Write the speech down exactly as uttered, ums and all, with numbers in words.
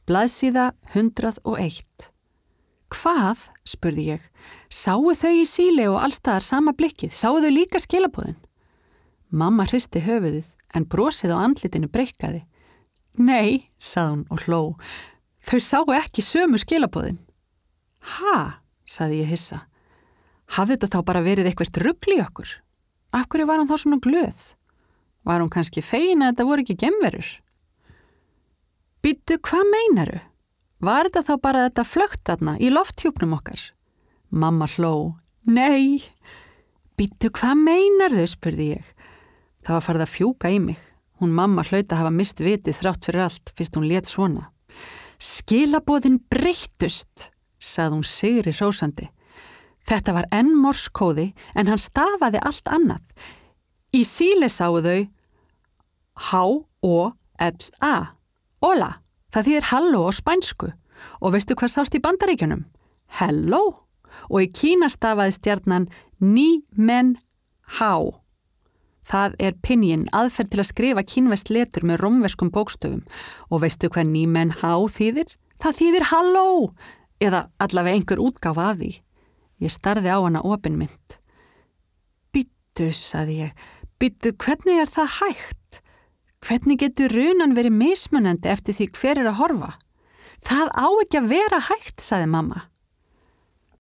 Blaðsíða hundrað og eitt. Hvað, spurði ég, sáu þau í Síle og allstaðar sama blikkið, sáu þau líka skilaboðin? Mamma hristi höfuðið en brosið á andlitinu breikkaði. Nei, sagði hún og hló, þau sáu ekki sömu skilaboðin. Ha, sagði ég hissa. Hafði þetta þá bara verið eitthvað rugl í okkur? Af hverju var hún þá svona glöð? Var hún kannski fegin að þetta voru ekki geimverur? Bíddu, hvað meinaru? Var þetta þá bara þetta flögt þarna í lofthjúpnum okkar? Mamma hló. Nei. Bíddu, hvað meinarðu, spurði ég. Það var farið að fjúka í mig. Hún mamma hlaut að hafa mist vitið þrátt fyrir allt fyrst hún lét svona. Skilaboðin breyttust, sagði hún sigri hrósandi. Þetta var enn morskóði en hann stafaði allt annað. Í Síle sáu þau H O L A. Hola, það þýðir halló á spænsku. Og veistu hvað sást í Bandaríkjunum? Hello. Og í Kína stafaði stjarnan Ni Men Hao. Það er pinyin, aðferð til að skrifa kínverskt letur með rómverskum bókstöfum. Og veistu hvað Ni Men Hao þýðir? Það þýðir halló. Eða allavega einhver útgáfa af því. Ég starði á hana opinmynt. Bíddu, sagði ég. Bíddu, hvernig er það hægt? Hvernig getur runan verið mismunandi eftir því hver er að horfa? Það á ekki að vera hægt, sagði mamma.